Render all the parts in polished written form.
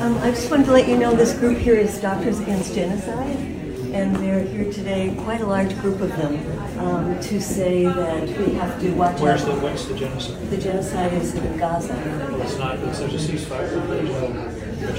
I just wanted to let you know this group here is Doctors Against Genocide, and they're here today, quite a large group of them, to say that we have to watch out. What's the genocide? The genocide is in Gaza. It's not, there's a ceasefire, there's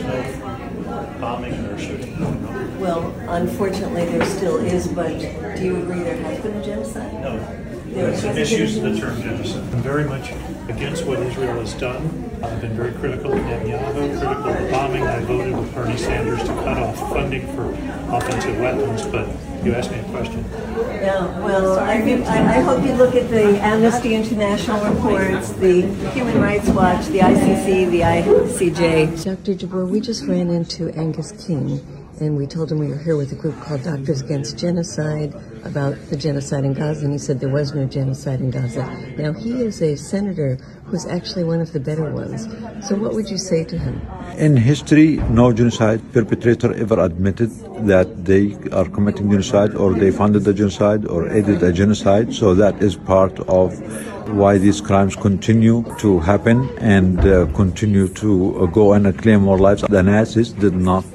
no bombing or shooting going on. Well, unfortunately there still is, but do you agree there has been a genocide? No. There It's hasn't misuse of been a the term genocide. I'm very much against what Israel has done. I've been very critical of Netanyahu, critical of the bombing. I voted with Bernie Sanders to cut off funding for offensive weapons, but you asked me a question. Yeah, well, I hope you look at the Amnesty International reports, the Human Rights Watch, the ICC, the ICJ. Dr. Jabbour, we just ran into Angus King, and we told him we were here with a group called Doctors Against Genocide about the genocide in Gaza, and he said there was no genocide in Gaza. Now, he is a senator who's actually one of the better ones. So what would you say to him? In history, no genocide perpetrator ever admitted that they are committing genocide or they funded the genocide or aided a genocide. So that is part of why these crimes continue to happen and continue to go and claim more lives. The Nazis did not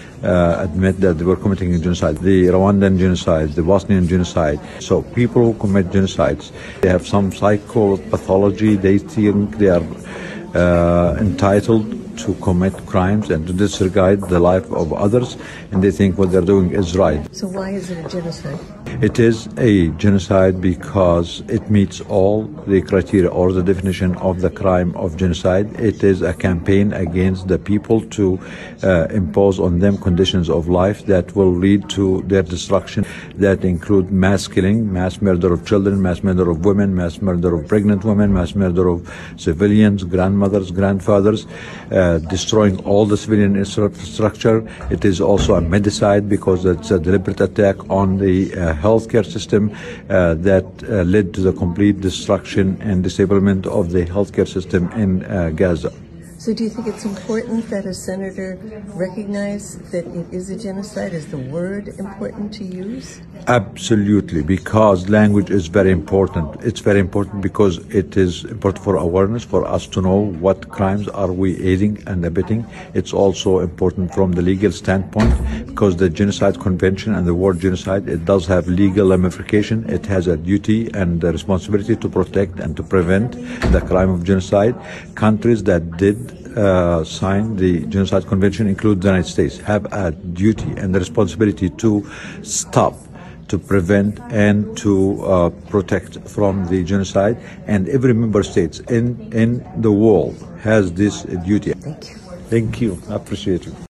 admit that they were committing a genocide. The Rwandan genocide, the Bosnian genocide. So people who commit genocides, they have some psychopathology. They think they are entitled to commit crimes and to disregard the life of others, and they think what they're doing is right. So why is it a genocide? It is a genocide because it meets all the criteria or the definition of the crime of genocide. It is a campaign against the people to impose on them conditions of life that will lead to their destruction, that include mass killing, mass murder of children, mass murder of women, mass murder of pregnant women, mass murder of civilians, grandmothers, grandfathers, destroying all the civilian infrastructure. It is also a medicide because it's a deliberate attack on the healthcare system that led to the complete destruction and disablement of the healthcare system in Gaza. So do you think it's important that a senator recognize that it is a genocide? Is the word important to use? Absolutely, because language is very important. It's very important because it is important for awareness, for us to know what crimes are we aiding and abetting. It's also important from the legal standpoint because the Genocide Convention and the word genocide, it does have legal ramification. It has a duty and the responsibility to protect and to prevent the crime of genocide. Countries that did sign the Genocide Convention, include the United States, have a duty and the responsibility to stop, to prevent, and to protect from the genocide. And every member state in the world has this duty. Thank you. Thank you. I appreciate it.